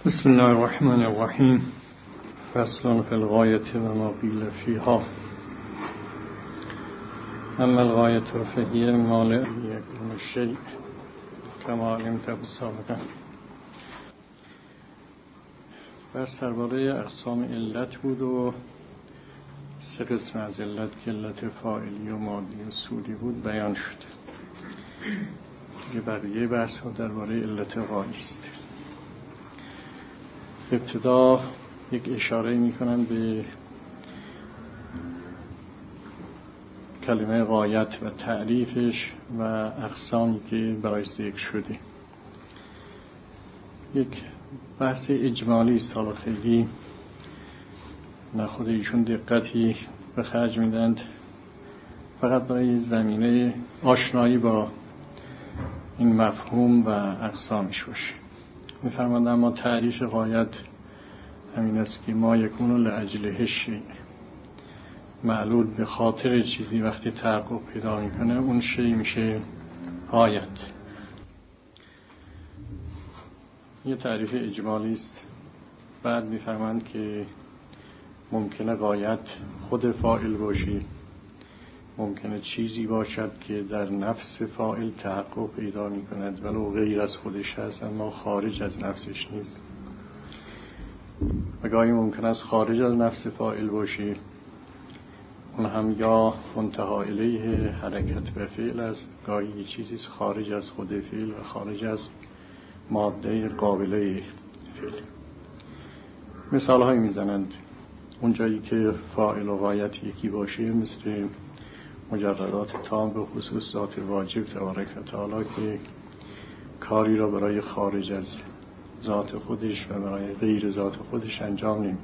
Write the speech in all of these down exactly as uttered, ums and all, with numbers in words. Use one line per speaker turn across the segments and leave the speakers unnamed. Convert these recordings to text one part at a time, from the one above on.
بسم الله الرحمن الرحیم. فصل فی الغایة و ما قیل فیها. اما الغایة فهی مال یکون الشیء کما علمت سابقا. بس درباره اقسام علت بود و سه قسم از علت که علت فاعلی و مادی و سودی بود بیان شد. دیگه بقیه بحث ها درباره علت غایه است. ابتدا یک اشاره میکنن به کلمه غایت و تعریفش و اقسامی که برای ذکر شده. یک بحث اجمالی است، حالا خیلی نه خود ایشون دقتی به خرج میدند، فقط برای زمینه آشنایی با این مفهوم و اقسامش باشه. می‌فرمایند اما تعریف غایت همین است که ما یکون لاجله شیء، معلول به خاطر چیزی وقتی تحقق پیدا میکنه اون شیء میشه غایت. یه تعریف اجمالی است. بعد می‌فرمایند که ممکنه غایت خود فاعل باشی، ممکنه چیزی باشد که در نفس فاعل تحقق پیدا می کند ولو غیر از خودش هست اما خارج از نفسش نیست، و گاهی ممکن است خارج از نفس فاعل باشی، اون هم یا منتهی الیه حرکت و فعل است، گاهی چیزی خارج از خود فعل و خارج از ماده قابله فعل. مثال هایی می زنند. اون جایی که فاعل و غایت یکی باشه مثل مجردات تام به خصوص ذات واجب تبارک و تعالی که کاری را برای خارج از ذات خودش و برای غیر ذات خودش انجام نمیده،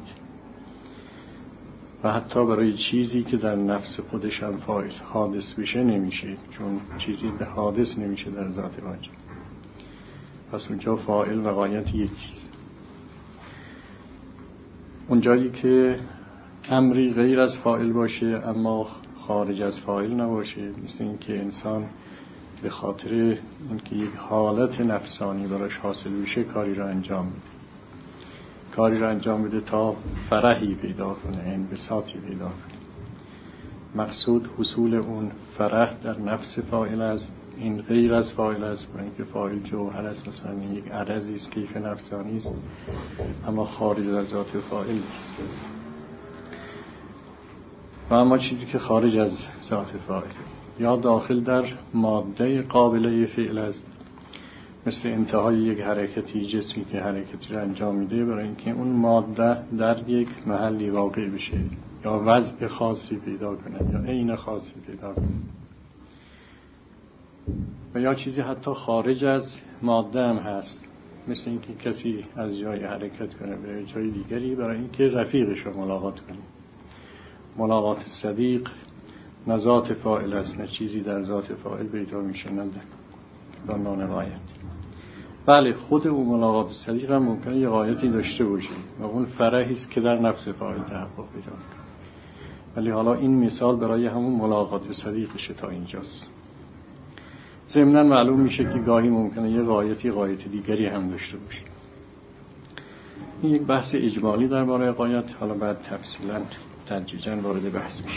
و حتی برای چیزی که در نفس خودش هم فاعل حادث بشه نمیشه، چون چیزی به حادث نمیشه در ذات واجب. پس اونجا فاعل و غایت یکیست. اونجایی که امری غیر از فاعل باشه اما خارج از فاعل نباشه، مثل این که انسان به خاطر اینکه یک حالت نفسانی براش حاصل بشه کاری را انجام میده، کاری را انجام بده تا فرحی پیدا کنه، انبساطی پیدا کنه. مقصود حصول اون فرح در نفس فاعل است، این غیر از فاعل است، برای اینکه فاعل جوهر است، مثلا یک عرضی است، کیف نفسانی است، اما خارج از ذات فاعل است. و اما چیزی که خارج از ذات فاعل یا داخل در ماده قابله فعل است، مثل انتهای یک حرکتی، جسمی که حرکتی را انجام میده برای اینکه اون ماده در یک محلی واقع بشه یا وضع خاصی پیدا کنه یا عین خاصی پیدا کنه، و یا چیزی حتی خارج از ماده هم هست، مثل اینکه کسی از جای حرکت کنه به جای دیگری برای اینکه رفیقش رو ملاقات کنه. ملاقات صدیق نه ذات فاعل است، نه چیزی در ذات فاعل پیدا میشه، نه در نان غایت. بله، خود اون ملاقات صدیق هم ممکنه یه غایتی داشته باشه و اون فرحی است که در نفس فاعل تحقق پیدا کنه، ولی حالا این مثال برای همون ملاقات صدیقشه تا اینجاست. ضمناً معلوم میشه که گاهی ممکنه یه غایتی غایت دیگری هم داشته باشه. این یک بحث اجمالی درباره غایت، حالا بعد تفصیلاً تدریجاً وارد بحث میشه.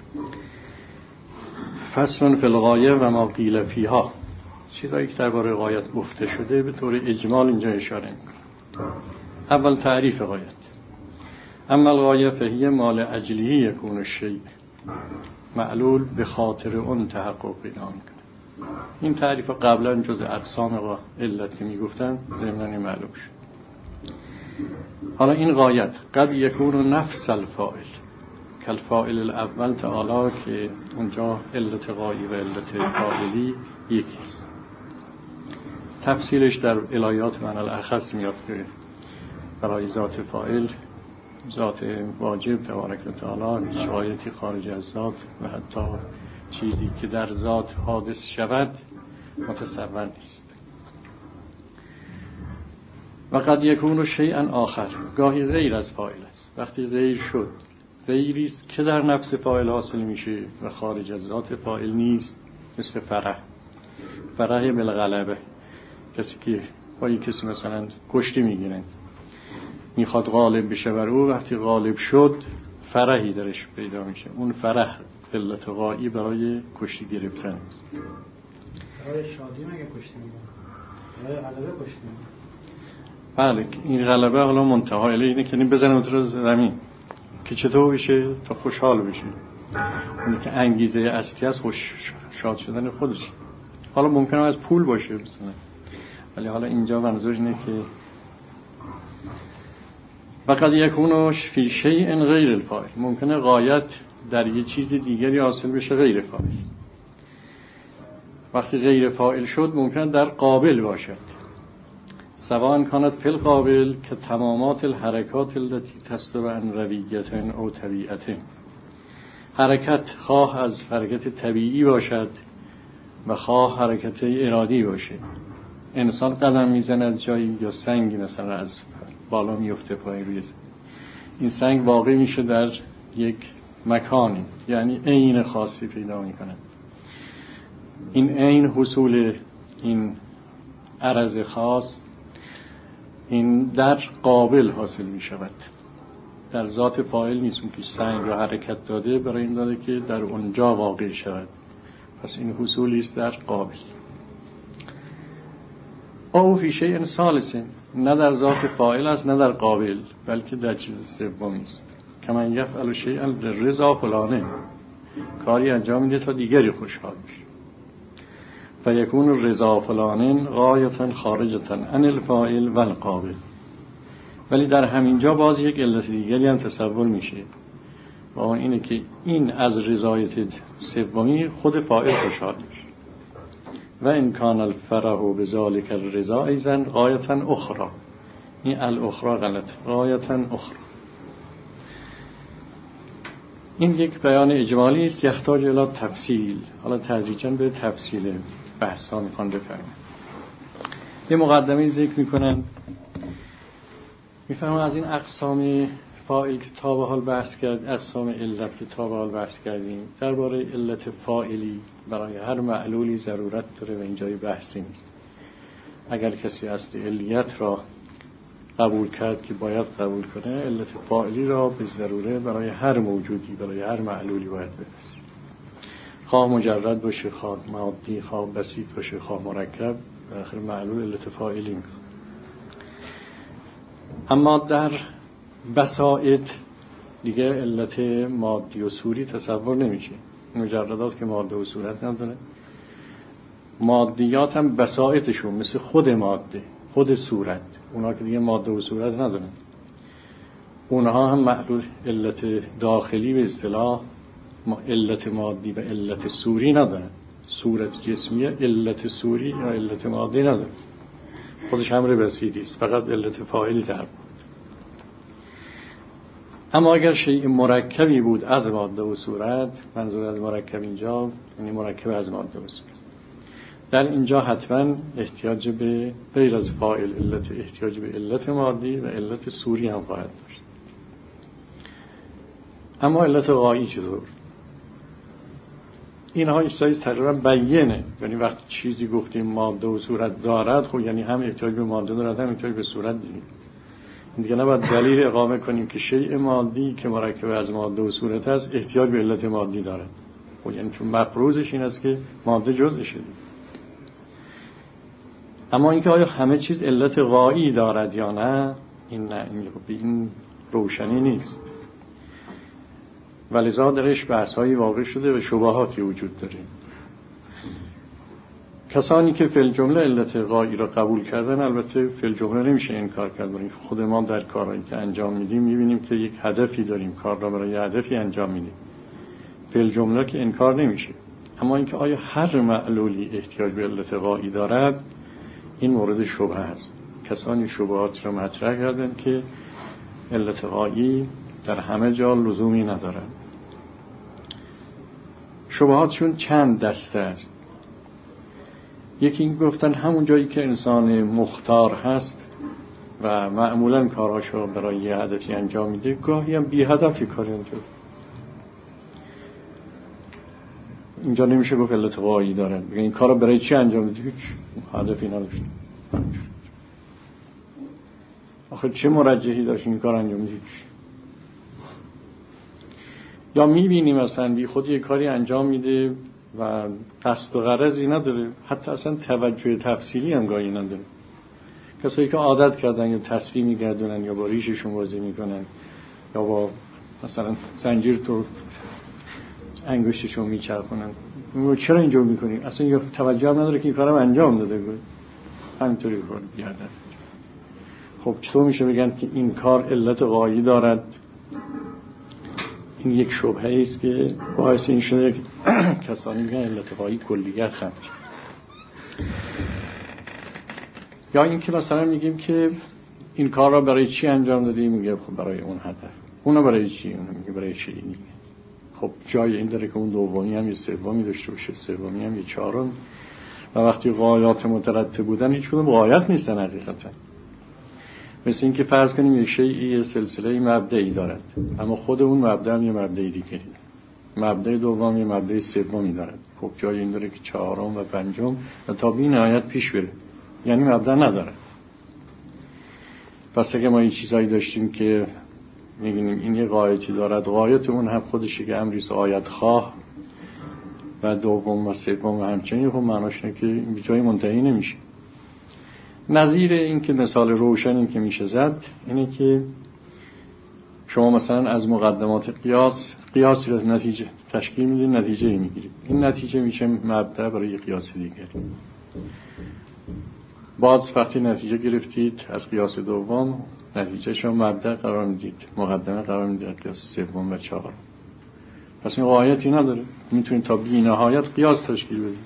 فصل فی الغایه و ما قیل فیها. چیزایی که درباره غایت گفته شده به طور اجمال اینجا اشاره میکنه. اول تعریف غایت. اما الغایه فهی مال اجلیه یکون الشیء، معلول به خاطر اون تحقق پیدا میکنه. این تعریف قبلا جز اقسام علت که میگفتن ضمناً معلوم شد. حالا این غایت قد یکون نفس الفاعل کالفاعل الاول تعالی، که اونجا علت غایه و علت فاعلی یکیست. تفصیلش در الایات معنی الاخص میاد که برای ذات فاعل، ذات واجب تبارک و تعالی، هیچ غایتی خارج از ذات و حتی چیزی که در ذات حادث شود متصور نیست. و قد یکون شیئا آخر، گاهی غیر از فاعل است. وقتی غیر شد، غیری است که در نفس فاعل حاصل میشه و خارج از ذات فاعل نیست، مثل فرح فرح بالغلبه، کسی که با یک کسی مثلا کشتی میگیرن میخواد غالب بشه بر او، وقتی غالب شد فرحی درش پیدا میشه. اون فرح علت غایی برای کشتی گرفتن است.
برای شادی مگه کشتی میگن؟ برای غلبه کشتی میگن؟
بله، این غلبه حالا منتها اینه که بزنه تو زمین که چطور بشه تا خوشحال بشه. اون که انگیزه اصلی از خوش شاد شدن خودش. حالا ممکنه از پول باشه مثلا، ولی حالا اینجا منظور اینه که وقد یکون فی شیء غیر الفاعل، ممکنه غایت در یه چیز دیگری حاصل بشه غیر فاعل. وقتی غیر فاعل شد ممکنه در قابل باشد. سواء کانت فی القابل که تمامات الحرکات التي تستوى عن رویت او طبیعت، حرکت خواه از حرکت طبیعی باشد و خواه حرکت ارادی باشه. انسان قدم میزنه از جایی یا سنگی مثلا از بالا میفته پای روی زمین، این سنگ واقع میشه در یک مکانی، یعنی عین خاصی پیدا میکنه. این عین حصول این عرض خاص این در قابل حاصل میشود، در ذات فاعل نیست. اون که سنگ رو حرکت داده برای این داده که در اونجا واقع شود، پس این حصولی است در قابل. او فی شیء ثالث، نه در ذات فاعل است نه در قابل، بلکه در چیز سومی است. کما یفعل شیئا للرضا فلانه، کاری انجام میده تا دیگری خوشحال بشه. فیکون الرضا فلانه غایة خارجة عن الفاعل و القابل، ولی در همینجا باز یک علت دیگری هم تصور میشه و اون اینه که این از رضایت سومی خود فاعل خوشحال میشه. و ان کان الفرح بذلک الرضا ایضا غایة اخرى، این الاخرى غلط، غایة اخرى. این یک بیان اجمالی است یحتاج الی تفصیل. حالا تدریجاً به تفصیل بحث ها میخوان بفرمایند. یه مقدمه ذکر میکنن، میفرمان از این اقسام فاعل که تا به حال بحث کرد، اقسام علت که تا به حال بحث کردیم، درباره علت فاعلی برای هر معلولی ضرورت داره و اینجای بحثی نیست. اگر کسی اصل علیت را قبول کرد که باید قبول کنه، علت فاعلی را به ضروره برای هر موجودی، برای هر معلولی باید برسه. خواه مجرد باشه، خواه مادی، خواه بسیط باشه، خواه مرکب، آخر معلول علت فاعلی میکنه. اما در بساط دیگه علت مادی و صوری تصور نمیشه. مجردات که ماده و صورت نداره، مادیات هم بساطشون مثل خود ماده، خود صورت، اونا که دیگه ماده و صورت ندارن، اونها هم معلول علت داخلی به اصطلاح علت مادی و علت صوری ندارن. صورت جسمیه علت صوری یا علت مادی نداره، خودش امر بسیطی است، فقط علت فاعلی در بود. اما اگر شیء مرکبی بود از ماده و صورت، منظور از مرکب اینجا یعنی مرکب از ماده و صورت، در اینجا حتما احتیاج به غیر از فاعل علت، احتیاج به علت مادی و علت صوری هم خواهد داشت. اما علت غایی چطور؟ اینها ایستایز تقریبا بیینه، یعنی وقتی چیزی گفتیم ماده و صورت دارد، خب یعنی هم احتیاج به ماده دارد هم احتیاج به صورت داریم. دیگه نباید دلیل اقامه کنیم که شیء مادی که مرکب از ماده و صورت است احتیاج به علت مادی دارد، خب یعنی چون مفروضش این است که ماده جزءشه. اما اینکه آیا همه چیز علت غایی دارد یا نه، این نه، این روشنی نیست. ولذا درش بحث‌هایی واقع شده و شبهاتی وجود داره. کسانی که فی الجمله علت غایی را قبول کردن، البته فی الجمله نمیشه انکار کرد، برای خود ما در کارهایی که انجام میدیم میبینیم که یک هدفی داریم، کار را برای هدفی انجام میدیم، فی الجمله که انکار نمیشه. اما اینکه آیا هر معلولی احتیاج به علت غایی دارد، این مورد شبهه است. کسانی شبهات را مطرح کردن که علت غایی در همه جا لزومی ندارد. شبهاتشون چند دسته است. یکی این گفتن همون جایی که انسان مختار هست و معمولا کارهاشو برای یه هدفی انجام میده، گاهی هم بی هدفی کاری انجام. اینجا نمیشه گفت علت غایی داره. میگه این کارو برای چی انجام میدی؟ هیچ هدفی نداشت. آخه چه مرجحی داشت این کار انجام میدید؟ یا میبینی مثلا بی خود یک کاری انجام میده و قصد و غرضی نداره، حتی اصلا توجه تفصیلی هم گاهی نداره. کسایی که عادت کردن یا تسبیح میگردونن یا با ریششون بازی میکنن یا با مثلا زنجیر تو انگشتشون میچرخونن، چرا اینجور میکنی؟ اصلا یا توجه هم نداره که این کارم انجام داده بود، همینطوری کار گردن. خب چطور میشه بگن که این کار علت غایی دارد؟ این یک شبهه است که باعث این شده کسانی میگن علت غایی کلیت هست. یا این که مثلا میگیم که این کار را برای چی انجام دادی؟ میگه خب برای اون هدف. اونو برای چی؟ اونو میگه برای چی؟ میگه خب جای این داره که اون دومی هم یه سومی داشته باشه، سومی هم یه چهارم. و وقتی غایات مترتب بودن هیچ کدوم غایت نیستن حقیقتا. مثل این که فرض کنیم یک شیء یه سلسله مبدئی دارد، اما خود اون مبدا هم یه مبدای دیگری، مبدای دوم یه مبدای سومی دارد. خب جای این داره که چهارم و پنجم و تا بی نهایت پیش بره، یعنی مبدا نداره. پس اگه ما این چیزایی داشتیم که میگیم این یه غایتی دارد، غایت اون هم خودش یک امری است غایت خواه و دوم و سوم همچنین، خب معناش اینه که این به جای منتهی نمیشه. نظیر این که مثال روشنی که میشه زد اینه که شما مثلا از مقدمات قیاس قیاسی رو نتیجه تشکیل میدید، نتیجه میگیرید. این نتیجه میشه مبدا برای قیاس دیگر. باز وقتی نتیجه گرفتید از قیاس دوم، نتیجه شما مبدا قرار میدید، مقدمه قرار میدید قیاس سوم و چهارم. پس این غایتی نداره، میتونید تا بی نهایت قیاس تشکیل بدید.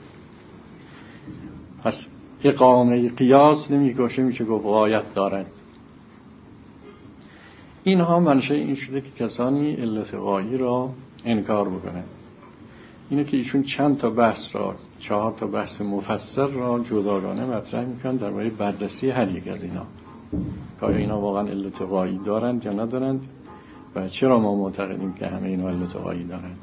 پس اقامه قیاس نمیگوشه، میشه گفت غایت دارد. این ها منشه این شده که کسانی علت غایی را انکار بکنند. اینه که ایشون چند تا بحث را، چهار تا بحث مفصل را جداگانه مطرح میکنند در مورد بررسی هر یک از اینا، که آیا اینا واقعا علت غایی دارند یا ندارند و چرا ما معتقدیم که همه اینا علت غایی دارند.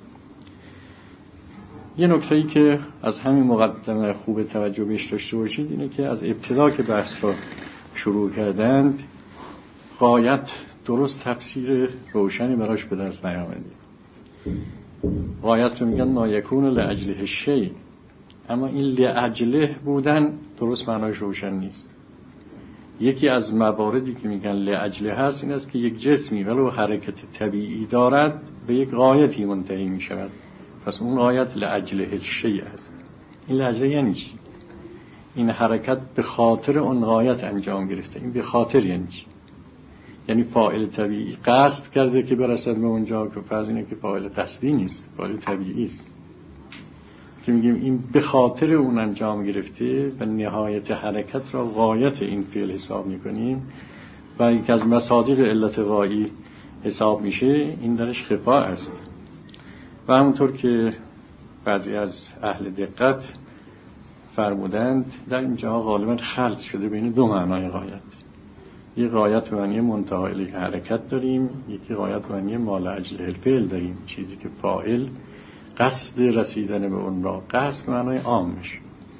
یه نکته‌ای که از همین مقدمه خوب توجه بهش داشته باشید اینه که از ابتدا که بحث را شروع کردند غایت درست تفسیر روشنی براش به دست نیامده. غایت رو میگن نایکون لاجله شیء، اما این لاجله بودن درست معناش روشن نیست. یکی از مواردی که میگن لاجله هست این است که یک جسمی ولو حرکت طبیعی دارد به یک غایتی منتهی میشود، پس اون غایت لاجله شیء است. این لاجله یعنی چی؟ این حرکت به خاطر اون غایت انجام گرفته. این به خاطر یعنی چی؟ یعنی فاعل طبیعی قصد کرده که برسد به اونجا، که فرض اینه که فاعل قصدی نیست، فاعل طبیعی است که میگیم این به خاطر اون انجام گرفته و نهایت حرکت را غایت این فعل حساب میکنیم و یک از مصادیق علت غایی حساب میشه. این درش خفا است و همونطور که بعضی از اهل دقت فرمودند در اینجا غالبا خلط شده بین دو معنای غایت. یه غایت به معنی منتهی الیه حرکت داریم، یکی غایت به معنی ما لاجله الفعل داریم، چیزی که فاعل قصد رسیدن به اون را، قصد به معنای عامش،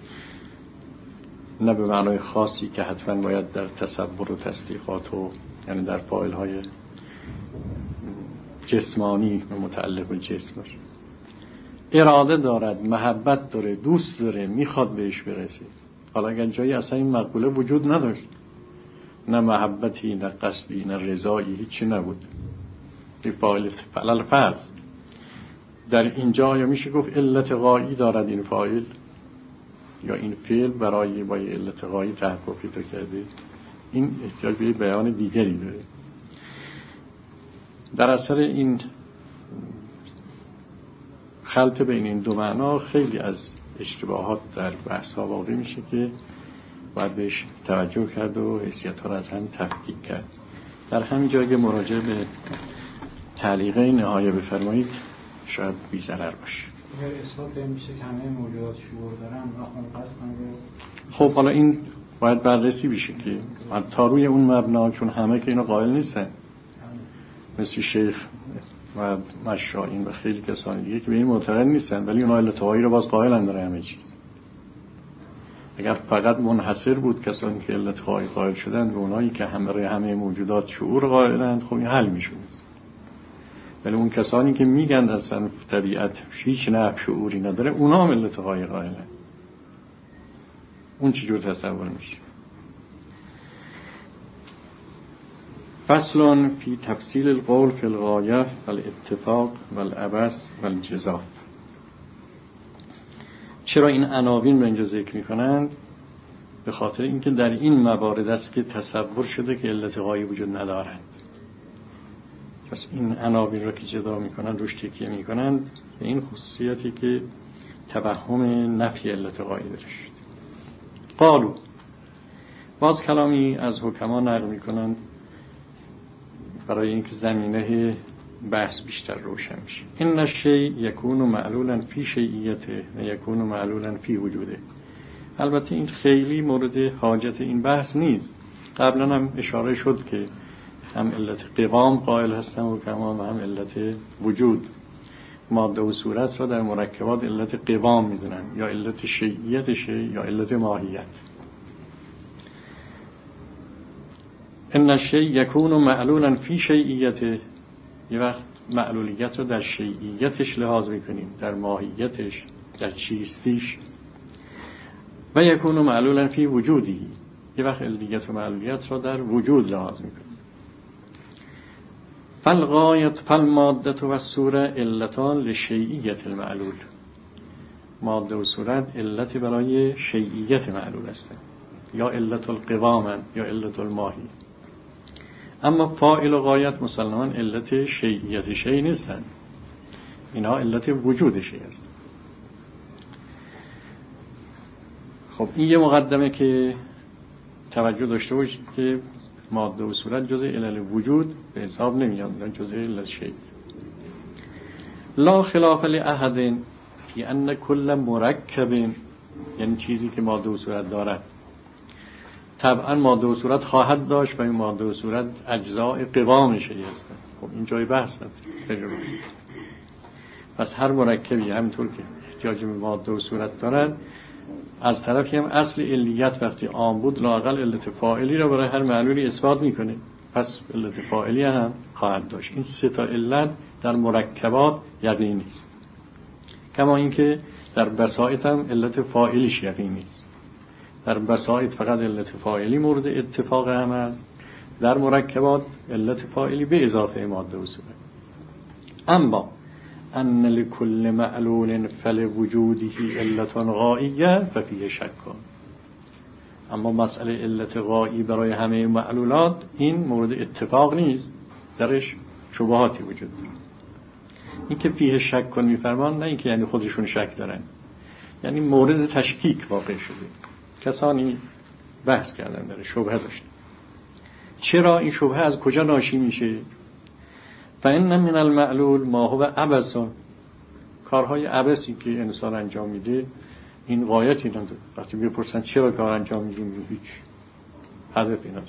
نه به معنای خاصی که حتما باید در تصور و تصدیقات و یعنی در فاعل های جسمانی و متعلق به جسم باشه. اراده دارد، محبت داره، دوست داره، میخواد بهش برسه. حالا اگر جایی اصلا این مقوله وجود نداشت، نه محبتی، نه قصدی، نه رضایی، هیچی نبود، این فاعل فعل فرض در اینجا یا میشه گفت علت غایی دارد این فاعل یا این فعل برای با علت غایی تحقق پیدا کرده. این احتیاج به بیان دیگری داره. در اثر این خلط بین این دو معنا خیلی از اشتباهات در بحث ها واقع میشه که باید بهش توجه کرد و حیثیت ها را از هم تفکیک کرد. در همین جا که مراجعه به تعلیقه نهایه بفرمایید شاید بی ضرر باشه.
اگر اثبات میشه که همه موجودات شعور دارن و اون قصدن رو،
خب حالا این باید بررسی بشه که تا روی اون مبنا، چون همه که اینو قائل نیستن، مثل شیخ و مشایخ و خیلی کسانی دیگه که به این معتقد نیستن، ولی اونها علت غایی رو باز قائلن در همه چیز. اگر فقط منحصر بود کسانی که علت غایی قائل شدند و اونایی که همه همه موجودات شعور قائلند، خب این حل میشود. ولی اون کسانی که میگن اصلا طبیعت هیچ نوع شعوری نداره، اونا هم علت غایی قائلند. اون چجور تصور میشه؟ فصل فی تفصیل القول فی الغایه والاتفاق والعبث والجزاف. چرا این عناوین رو اینجا ذکر میکنند؟ به خاطر اینکه در این موارد است که تصور شده که علت غایی وجود ندارند. پس این عناوین رو که جدا میکنند، روش تکیه میکنند به این خصوصیتی که توهم نفی علت غایی درش. قالو، باز کلامی از حکما نقل میکنند برای اینکه زمینه بحث بیشتر روشن میشه. این الشیء یکون معلولا فی شیئیته و یکون معلولا فی وجوده. البته این خیلی مورد حاجت این بحث نیست. قبلا هم اشاره شد که هم علت قوام قائل هستن و کمان و هم علت وجود. ماده و صورت را در مرکبات علت قوام میدونن، یا علت شیئیت شیء یا علت ماهیت. ان الشیء یکون معلولا فی شیئیته، یه وقت معلولیت رو در شیئیتش لحاظ میکنیم، در ماهیتش، در چیستیش. و یکون معلولا فی وجودی، یه وقت علیت و معلولیت رو در وجود لحاظ میکنیم. فالغایت فالماده و الصوره علتان لشیئیت المعلول. ماده و صورت علت برای شیئیت معلول هستند، یا علت القوام یا علت الماهی. اما فاعل و غایت مسلماً علت شیئیت شیء نیستند، اینها علت وجود شیء است. خب این یه مقدمه که توجه داشته باشید که ماده و صورت جزء علل وجود به حساب نمیاد، جزء علت شیء. لا خلاف لأحد فی ان کل مرکب، یعنی چیزی که ماده و صورت دارد طبعا ماده و صورت خواهد داشت و این ماده و صورت اجزاء قوام شیء هستند. خب این جای بحث نداره. پس هر مرکبی همینطور که احتیاج به ماده و صورت دارد، از طرفی هم اصل علیت وقتی عام بود لااقل علت فاعلی را برای هر معلولی اثبات میکنه، پس علت فاعلی هم خواهد داشت. این سه تا علت در مرکبات یقینی است، کما اینکه در بساطت هم علت فاعلیش یقینی است. در بساطت فقط علت فاعلی مورد اتفاق هم است، در مرکبات علت فاعلی به اضافه ماده و صورت. اما ان لكل معلول فلوجوده علت غائیه ففیه شک. اما مسئله علت غایی برای همه معلولات این مورد اتفاق نیست، درش شبهاتی وجود داره. این که فیه شک کن میفرمان، نه اینکه یعنی خودشون شک دارن، یعنی مورد تشکیک واقع شده. کسانی بحث کردن داره، شبهه داشتن. چرا این شبهه از کجا ناشی میشه؟ فإن من المعلول ما هو عبث. کارهای عبثی که انسان انجام میده این غایتی نداره. وقتی بپرسن چرا کار انجام میدیم، هیچ هدفی نداره.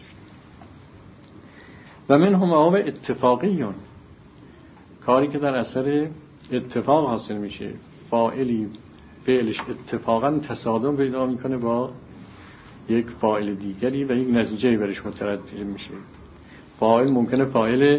و من هم ما هو اتفاقیون، کاری که در اثر اتفاق حاصل میشه، فاعلی فعلش اتفاقا تصادم پیدا میکنه با یک فاعل دیگری و یک نتیجه برش مترتب میشه. فاعل ممکنه فاعل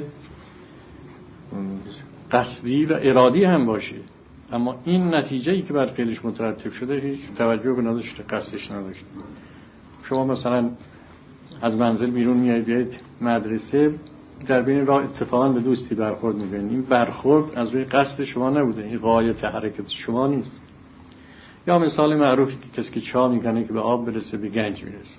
قصدی و ارادی هم باشه، اما این نتیجه‌ای که بر فعلش مترتب شده هیچ توجه به نداشته، قصدش نداشته. شما مثلا از منزل بیرون میایید بیایید مدرسه، در بین راه اتفاقا به دوستی برخورد می‌کنید. این برخورد از روی قصد شما نبوده، این غایت حرکت شما نیست. یا مثال معروفی که کسی که چاه میکنه که به آب برسه به گنج میرسه.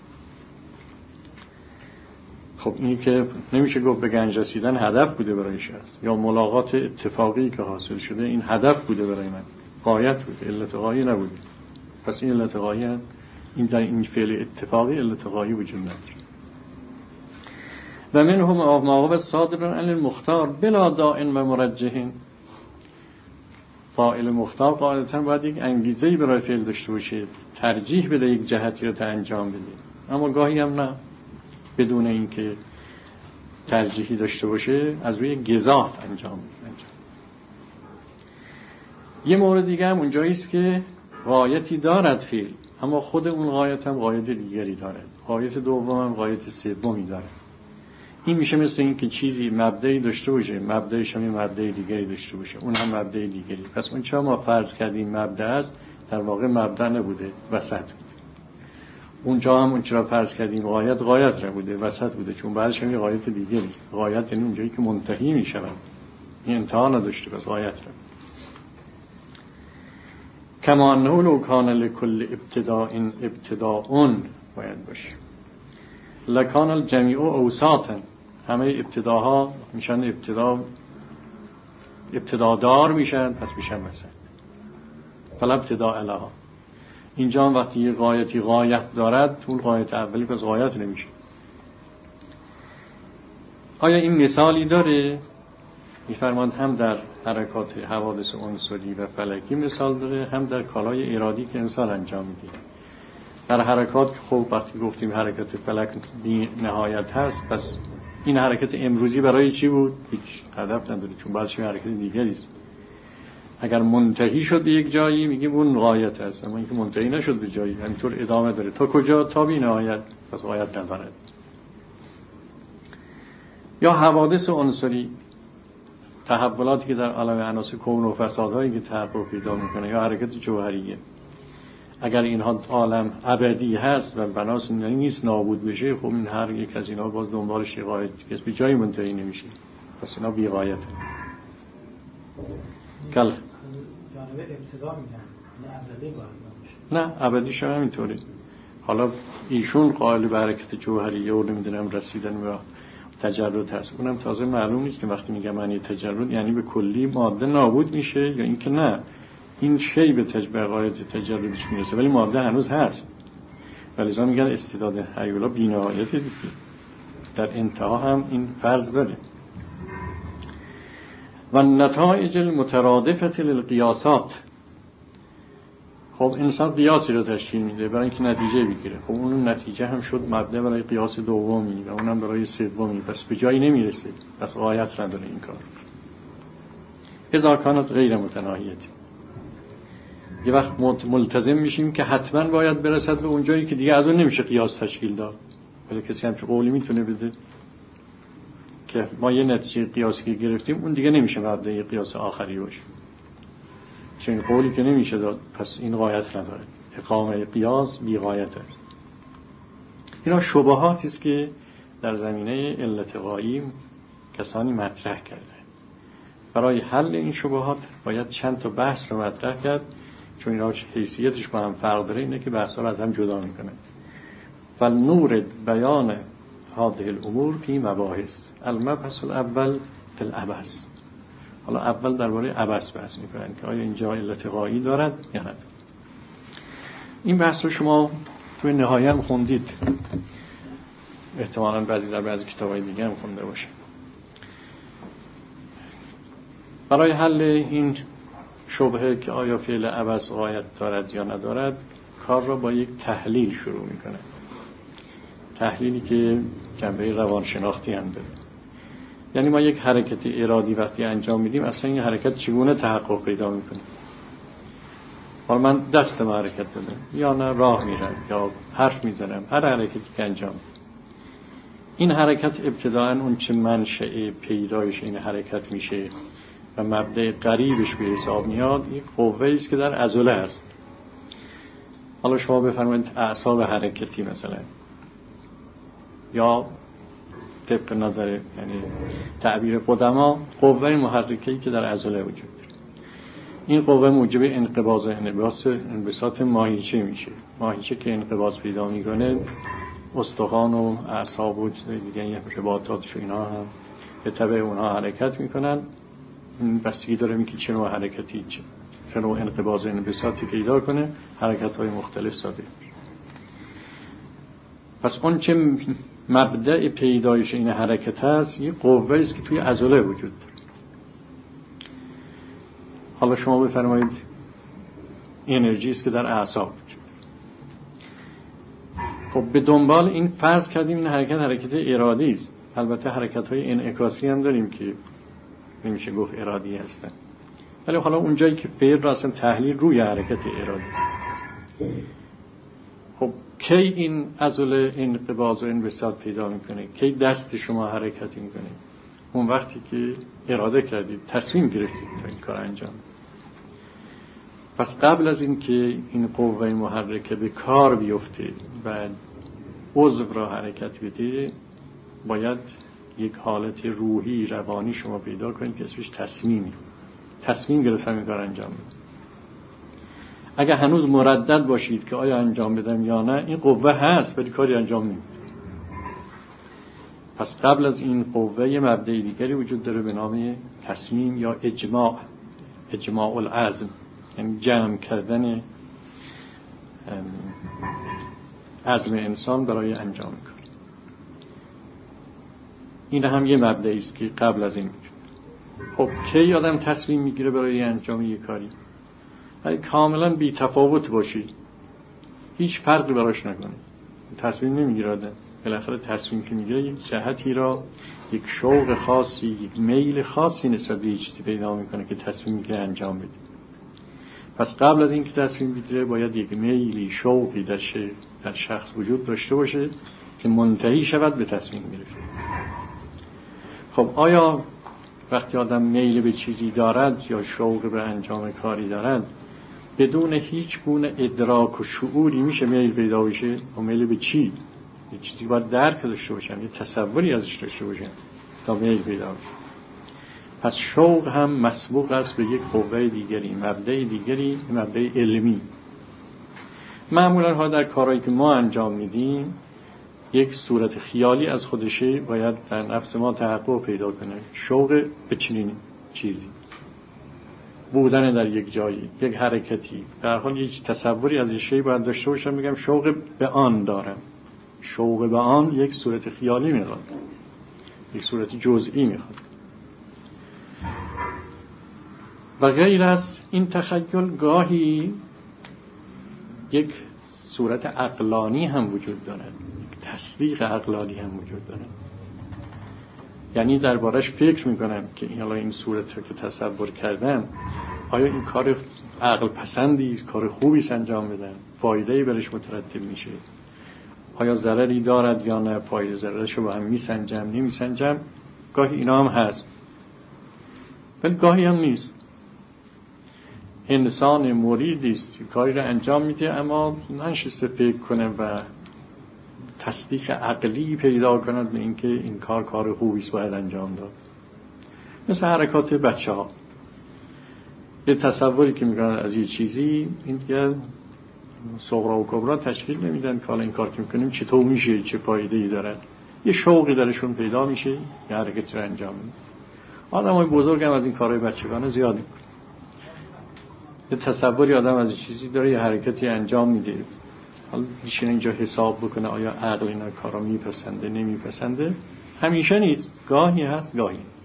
خب این که نمیشه گفت به گنج رسیدن هدف بوده برای شخص، یا ملاقات اتفاقی که حاصل شده این هدف بوده برای من، غایت بوده، علت غایی نبوده. پس این علت غایی هم این در این فعل اتفاقی علت غایی وجود نداره. و من هم مواقع صادر عن المختار بلا داعٍ و مرجح. فاعل مختار قاعدتاً باید یک انگیزه‌ای برای فعل داشته باشه، ترجیح بده یک جهتی رو تا انجام بده. اما گاهی هم نه، بدون اینکه ترجیحی داشته باشه از روی گزاف انجام میده. یه مورد دیگه هم اونجایی است که غایتی دارد فعل، اما خود اون غایت هم غایت دیگری داره، غایت دوم هم غایت سومی داره. این میشه مثل این که چیزی مبدأی داشته باشه، مبدأش هم مبدأ دیگری داشته باشه، اون هم مبدأ دیگری. پس اون چه ما فرض کردیم مبدأ است، در واقع مبدأ نبوده، وسط بوده. اونجا هم اون چرا فرض کردیم غایت، غایت نبوده، وسط بوده، چون بعدش هم غایت دیگری است. غایت یعنی اونجایی که منتهی میشود، این انتها نداشته، بس غایت رو. کما انه لو کان لکل ابتداء ابتداء باید باشه، لکان الجمیع اوساطا، همه ابتداها میشن ابتدا ابتدادار میشن، پس میشن وسط. فلا ابتداء لها. اینجا هم وقتی یه غایتی غایت دارد، اون غایت اولی پس غایت نمیشه. آیا این مثالی داره؟ میفرماند هم در حرکات حوادث عنصری و فلکی مثال داره، هم در کالای ارادی که انسان انجام میده. در حرکات که خب وقتی گفتیم حرکت فلک بی نهایت هست، پس این حرکت امروزی برای چی بود؟ هیچ هدف نداره، چون بعدش حرکت دیگری است. اگر منتهی شد به یک جایی میگیم اون غایت است، اما اینکه منتهی نشد به جایی، همینطور ادامه داره تا کجا؟ تا بی نهایت، پس غایت ندارد. یا حوادث عنصری، تحولاتی که در عالم عناصر کون و فسادهایی که تحقق پیدا میکنه، یا حرکت جوهریه، اگر اینها عالم ابدی هست و بناس نیست نابود بشه، خب این هر یک از اینا باز دنبالش یه غایت که به جایی منتهی نمیشه، پس اینا بی غایته. کل
جانب ابتدا میگن نه ازلی باید باشه،
نه ابدیش هم اینطوری. حالا ایشون قائل به حرکت جوهریه و نمیدونم رسیدن و تجرد هست، اونم تازه معلوم نیست که وقتی میگم معنی تجرد یعنی به کلی ماده نابود میشه یا اینکه نه این شی به تجربه غایت تجردش میرسه ولی ماده هنوز هست. ولی میگن استعداد هیولا بی‌نهایته دیگه، در انتها هم این فرض داره. و نتایج المترادفه للقیاسات، خب انسان قیاسی رو تشکیل میده برای اینکه نتیجه بگیره، خب اون نتیجه هم شد مبدا برای قیاس دومی و اونم برای سومی، پس به جایی نمیرسه، پس غایت نداره این کار. اذا کانت غیر متناهیه، یه وقت ملتزم میشیم که حتما باید برسد به اون جایی که دیگه از اون نمیشه قیاس تشکیل داد. ولی کسی همچه قولی میتونه بده که ما یه نتیجه قیاسی که گرفتیم اون دیگه نمیشه مبدأ قیاس آخری باشه، چون قولی که نمیشه داد، پس این غایت نداره. اقامه قیاس بی غایت است. اینا شبهاتی است که در زمینه علت غایی کسانی مطرح کرده. برای حل این شبهات باید چند تا بحث رو مطرح کرد، چون اینا حیثیتش با هم فرق داره، اینه که بحثا رو از هم جدا میکنه. فالنور بیان هذه الامور فی مباحث، المبحث الاول فی العبث. حالا اول درباره عبث بحث میکنن که آیا اینجا علت غایی دارد یا ندارد. این بحث رو شما توی نهایه هم خوندید، احتمالاً بعضی در بعضی کتابای دیگه هم خونده باشه. برای حل این شبهه که آیا فعل عبث غایت دارد یا ندارد، کار را با یک تحلیل شروع میکنه، تحلیلی که جنبه روانشناختی هم داره. یعنی ما یک حرکت ارادی وقتی انجام میدیم، اصلا این حرکت چگونه تحقق پیدا میکنه. حالا من دستم حرکت دادم یا نه راه میرم یا حرف میزنم، هر حرکتی که انجام میدم، این حرکت ابتداءً اون چه منشأ پیدایش این حرکت میشه و مبدأ قریبش به حساب میاد، این قوه‌ای است که در عضله است. حالا شما بفرمایید اعصاب حرکتی مثلا، یا طبق نظر یعنی تعبیر قدما قوه محرکه‌ای که در عضله وجود داره، این قوه موجب انقباض انبساط انبساط ماهیچه میشه. ماهیچه که انقباض پیدا میکنه، استخوان و اعصاب و دیگه رباطاتش و اینا هم به تبع اونها حرکت میکنن. این بستگی داره اینکه چه نوع حرکتی، چه نوع انقباض انبساطی پیدا کنه، حرکت‌های مختلف صادر میشه. پس اون چه مبدأ پیدایش این حرکت هست، یه قوه است که توی عضله وجود داره. حالا شما بفرمایید انرژی است که در اعصاب وجود داره. خب به دنبال این فرض کردیم این حرکت حرکت ارادی است. البته حرکت‌های انعکاسی هم داریم که نمیشه گفت ارادی هستن، ولی حالا اون جایی که فعل را اصلا تحلیل روی حرکت ارادی است. کی این عضله انقباض و انبساط پیدا میکنه؟ کی دست شما حرکت میکنه؟ اون وقتی که اراده کردید، تصمیم گرفتید تا این کار انجام. پس قبل از این که این قوه محرکه به کار بیفته و عضو را حرکت بده، باید یک حالت روحی روانی شما پیدا کنید که اسمش تصمیمی. تصمیم گرفتم این کار انجام بدم. اگر هنوز مردد باشید که آیا انجام بدم یا نه، این قوه هست ولی کاری انجام نمیده. پس قبل از این قوه یه مبدأ دیگری وجود داره به نام تصمیم یا اجماع، اجماع العزم، یعنی جمع کردن عزم انسان برای انجام کار. این هم یه مبدأی است که قبل از این وجود. خب کی آدم تصمیم میگیره برای انجام یک کاری؟ اگه کاملا بی تفاوت باشید، هیچ فرقی براش نکنه، تصمیم نمیگیره آدم. بالاخره تصمیم که میگیره یک جهتی را، یک شوق خاصی، یک میل خاصی نسبت به چیزی پیدا میکنه که تصمیم میگیره انجام بده. پس قبل از این که تصمیم بگیره باید یک میلی، شوقی در در شخص وجود داشته باشه که منتهی شود به تصمیم گرفتن. خب آیا وقتی آدم میل به چیزی دارد یا شوق به انجام کاری دارد، بدون هیچ گونه ادراک و شعوری میشه میل پیدا بشه؟ و میل به چی؟ یه چیزی باید درک داشته باشن، یه تصوری ازش داشته باشن تا میل پیدا بشه. پس شوق هم مسبوق است به یک قوه دیگری، مبدأ دیگری، مبدأ علمی. معمولا ها در کارهایی که ما انجام میدیم یک صورت خیالی از خودشه باید در نفس ما تحقق پیدا کنه. شوق به چنین چیزی، بودن در یک جایی، یک حرکتی، در حال یک تصوری از شی باید داشته باشم. میگم شوق به آن دارم. شوق به آن یک صورت خیالی میخواد، یک صورت جزئی میخواد. و غیر از این تخیل گاهی یک صورت عقلانی هم وجود دارد، تصدیق عقلانی هم وجود دارد. یعنی دربارش فکر میکنم که این حالا این صورت رو که تصور کردم، آیا این کار عقل پسندی، کار خوبی انجام بدن، فایده‌ای برش مترتب میشه، آیا ضرری دارد یا نه، فایده ضررش رو با هم میسنجم نمیسنجم. گاهی اینا هم هست ولی گاهی هم نیست. انسان مریدی است که کاری رو انجام میده اما ننشسته فکر کنه و تصدیق عقلی پیدا کند به اینکه این کار کار خوبی است باید انجام داد. مثل حرکات بچه ها، یه تصوری که میکنن از یه چیزی، این دیگه صغرا و کبرا تشکیل نمیدن که حالا این کار که میکنیم چطور میشه، چه فایده‌ای داره. یه شوقی درشون پیدا میشه، یه حرکت رو انجام میدن. آدمای بزرگ هم از این کارهای بچگانه زیاد میکنن. یه تصوری آدم از چیزی داره، یه حرکتی انجام میده، حالا میشه اینجا حساب بکنه آیا عقل اینا کارا میپسنده نمیپسنده. همیشه نیست، گاهی هست گاهی نیست.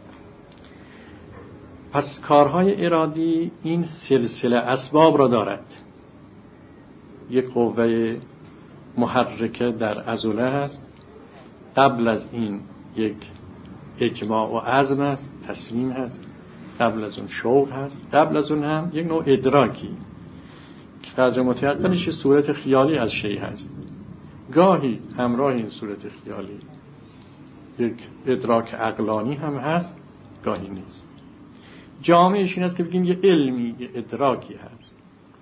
پس کارهای ارادی این سلسله اسباب را دارد. یک قوه محرکه در عضله هست، قبل از این یک اجماع و عزم هست، تصمیم هست، قبل از اون شوق هست، قبل از اون هم یک نوع ادراکی که قدر متعقلش صورت خیالی از شی هست. گاهی همراه این صورت خیالی یک ادراک عقلانی هم هست، گاهی نیست. جامعش این است که بگیم یه علمی، یه ادراکی هست.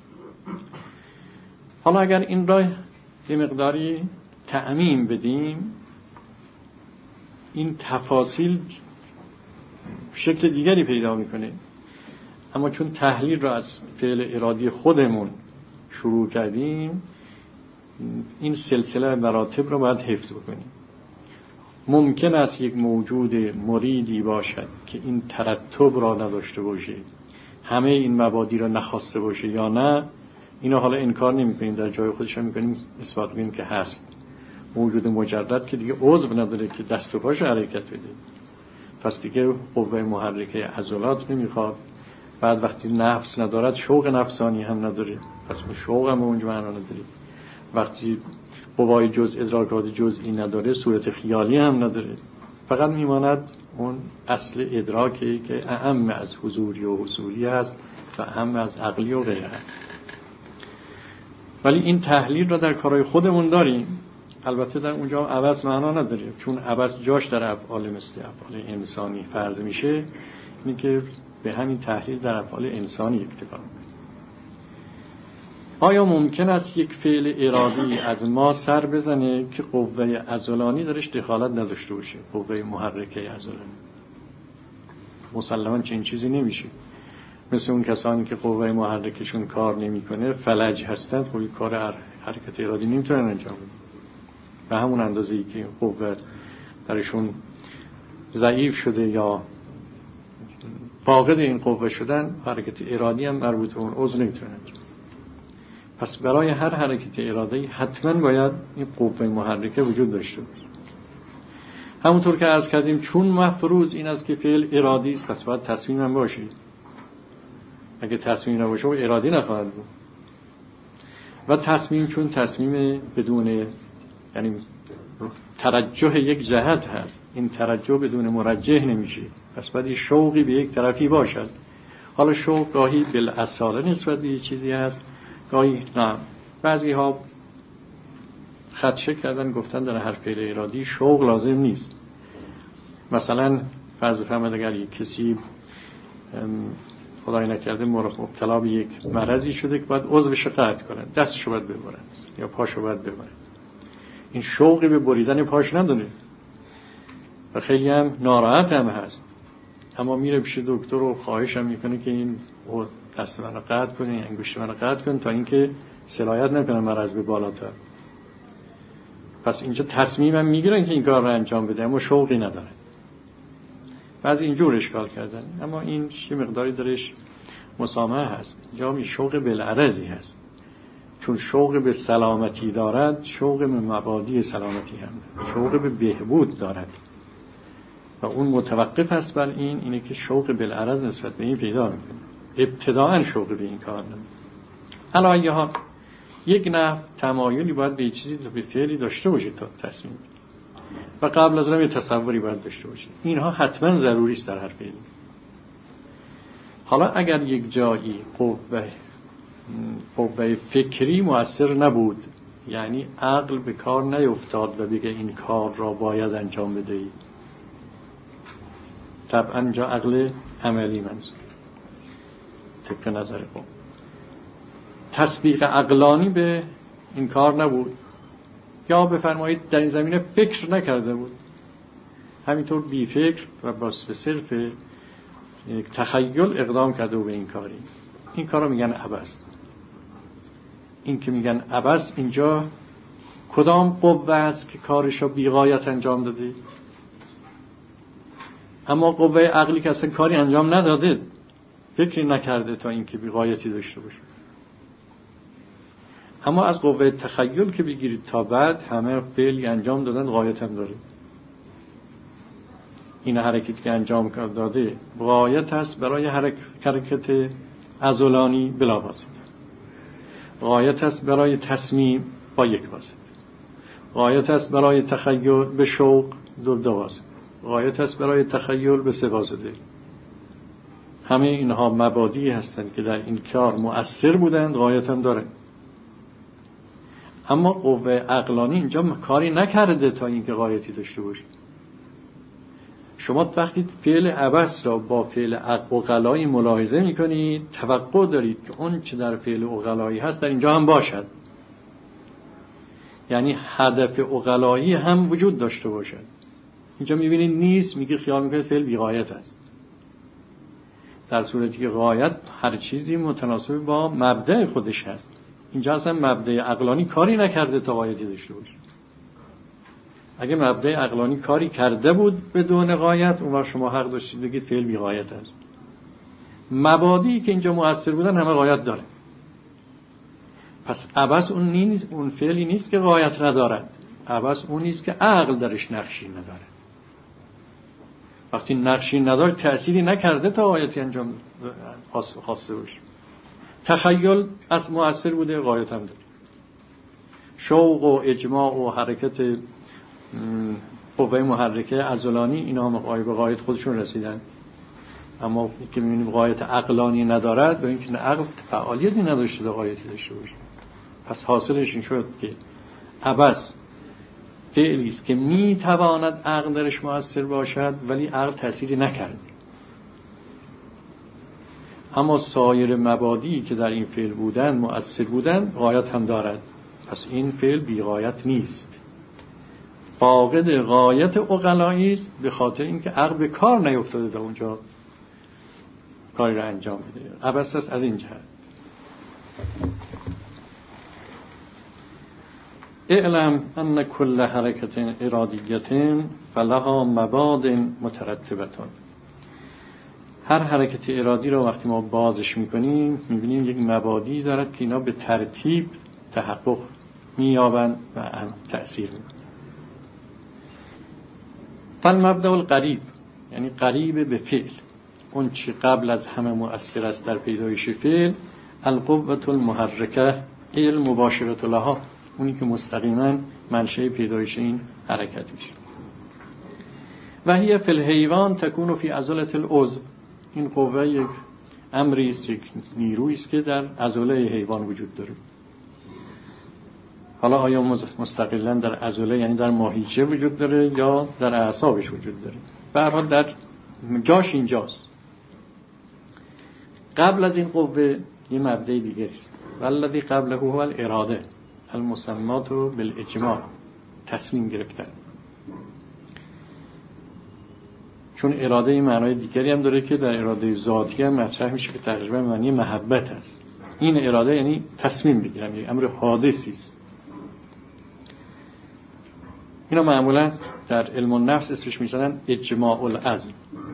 حالا اگر این را یه مقداری تعمیم بدیم، این تفاصیل شکل دیگری پیدا میکنه. اما چون تحلیل را از فعل ارادی خودمون شروع کردیم، این سلسله مراتب را باید حفظ بکنیم. ممکن است یک موجود مریدی باشد که این ترتب را نداشته باشه، همه این مبادی را نخواسته باشه یا نه، اینو حالا انکار نمی‌کنیم، در جای خودش هم می‌کنیم، اثبات می‌کنیم که هست. موجود مجرد که دیگه عضو نداره که دست و پاش حرکت بده، پس دیگه قوه محرکه عضلات نمیخواد. بعد وقتی نفس ندارد، شوق نفسانی هم نداره، پس اون شوق هم اونجا معنا نداره. وقتی قوای جز ادراکات جزئی نداره، صورت خیالی هم نداره، فقط میماند اون اصل ادراکی که اعم از حضوری و حصولی هست و اعم از عقلی و غیره. ولی این تحلیل را در کارهای خودمون داریم. البته در اونجا عبث معنا نداره، چون عبث جاش در افعال مثل افعال انسانی فرض میشه، اینه که به همین تحلیل در افعال انسانی اکتفا کنیم. آیا ممکن است یک فعل ارادی از ما سر بزنه که قوه عضلانی درش دخالت نداشته باشه؟ قوه محرکه عضلانی مسلماً چنین چیزی نمیشه. مثل اون کسانی که قوه محرکشون کار نمیکنه، فلج هستند، خب کار حرکت ارادی نمیتونن انجام بدن. به همون اندازه‌ای که قوه درشون ضعیف شده یا فاقد این قوه شدن، حرکت ارادی هم مربوط به اون عضو نمیتونن انجام. پس برای هر حرکت ارادی حتما باید این قوه محرکه وجود داشته باشه. همونطور که عرض کردیم چون مفروض این است که فعل ارادی است، پس باید تصمیم هم باشه. اگه تصمیم نباشه ارادی نخواهد بود. و تصمیم چون تصمیم بدون، یعنی ترجح یک جهت هست، این ترجح بدون مرجح نمیشه، پس باید شوقی به یک طرفی باشد. حالا شوق گاهی بالاصاله نسبت به یک چیزی هست، گاهی نه. بعضی ها خدشه کردن گفتن در هر فعل ارادی شوق لازم نیست. مثلا فرض بفرمایید اگر یک کسی خدای نکرده مبتلا به یک مرضی شده که باید عضوش قطع کنه، دستشو باید ببرن یا پاشو باید ببرن، این شوقی به بریدن پاش نداره و خیلی هم ناراحت هم هست، اما میره پیش دکتر و خواهش هم میکنه که این دست منو قطع کنه، این انگشت منو قطع کنه تا اینکه سرایت نکنه مرض به بالاتر. پس اینجا تصمیمم میگیرن که این کار رو انجام بده، اما شوقی نداره. بعضی اینجور اشکال کردن، اما این یه مقداری درش مسامحه هست. اینجا می شوق بالعرضی هست، چون شوق به سلامتی دارد، شوق به مبادی سلامتی هم، شوق به بهبود دارد و اون متوقف است بر این اینه که شوق بالعرض نسبت به این پیدا میکنه. ابتداءً شوق به این کار نمیکنه. علی ای حال یک نحو تمایلی باید به چیزی به فعلی داشته باشه تا تصمیم بگیره و قبل از اون یه تصوری باید داشته باشه. اینها حتما ضروری است در هر فعلی. حالا اگر یک جایی قوه قوه فکری مؤثر نبود، یعنی عقل به کار نیفتاد و بگه این کار را باید انجام بدهی، طبعا اینجا عقل عملی منظور طبق نظر قوم، تطبیق عقلانی به این کار نبود، یا بفرمایید در این زمینه فکر نکرده بود، همینطور بی فکر و بس به صرف تخیل اقدام کرده به این کاری، این کار رو میگن عبث. این که میگن عبث اینجا کدام قوه است که کارش رو بی غایت انجام داده؟ اما قوه عقلی که اصلا کاری انجام نداده، فکری نکرده تا اینکه بی غایتی داشته باشه. اما از قوه تخیل که بگیرید تا بعد همه فعلی انجام دادن غایت هم داره. این حرکتی که انجام داده غایت هست برای حرکت عضلانی بلا واسطه، غایت هست برای تصمیم با یک واسطه، غایت هست برای تخیل به شوق دو دو واسطه، غایت هست برای تخیل به سه واسطه. همه اینها مبادی هستند که در این کار مؤثر بودند، غایت هم دارند. اما قوه عقلانی اینجا کاری نکرده تا اینکه غایتی داشته باشه. شما وقتی فعل عبث را با فعل عقلایی ملاحظه میکنید، توقع دارید که اون چه در فعل عقلایی هست در اینجا هم باشد، یعنی هدف عقلایی هم وجود داشته باشد. اینجا میبینید نیست، میگه خیال میکنید فعل بی غایت است، در صورتی که غایت هر چیزی متناسب با مبدأ خودش هست. اینجا اصلا مبدأ عقلانی کاری نکرده تا غایتی داشته باشه. اگه مبدأ عقلانی کاری کرده بود بدون غایت، اون وقت شما حق داشتید بگید فعل بی غایت است. مبادی که اینجا مؤثر بودن همه غایت داره. پس عبث اون نیست، اون فعلی نیست که غایت ندارد، عبث اون نیست که عقل درش نقشی نداره. وقتی نقشی نداره تأثیری نکرده تا غایتی انجام خواسته باشه. تخیل از مؤثر بوده، غایت هم داره. شوق و اجماع و حرکت قوه محرکه عضلانی اینا هم به غایت خودشون رسیدن. اما که می‌بینیم غایت عقلانی ندارد، به اینکه عقل فعالیتی نداشته تا غایتی داشته باشه. پس حاصلش این شد که عبث فعلی است که می تواند عقل درش مؤثر باشد ولی عقل تأثیری نکرد. اما سایر مبادی که در این فعل بودن مؤثر بودن غایت هم دارد. پس این فعل بی غایت نیست، فاقد غایت عقلایی است، به خاطر اینکه عقل به کار نیفتاده در اونجا کاری را انجام بده. عبث است از این جهت. اعلم ان کل حرکت ارادیت فلها مباد مترتبتون. هر حرکت ارادی رو وقتی ما بازش میکنیم میبینیم یک مبادی دارد که اینا به ترتیب تحقق مییابند و هم تأثیر میکنند. فالمبدأ القریب یعنی قریب به فعل، اون چی قبل از همه مؤثر است در پیدایش فعل، القوة المحرکه ای المباشرة لها، اونی که مستقیما منشأ پیدایش این حرکت میشه. و هی فی الحیوان تکون فی عضله العضو، این قوه یک امری است، یک نیرویی است که در عضله حیوان وجود داره. حالا آیا مستقلا در عضله یعنی در ماهیچه وجود داره یا در اعصابش وجود داره؟ به هر حال در جاش اینجاست. قبل از این قوه یه مبدأ دیگه است، والذی قبله هو الاراده المسمات بالاجماع، تصمیم گرفتن. چون اراده این معنای دیگری هم داره که در اراده ذاتی هم مطرح میشه که تقریبا معنی محبت است. این اراده یعنی تصمیم بگیرم، یک امر حادثی است. اینا معمولا در علم النفس اسمش میذارن اجماع العزم.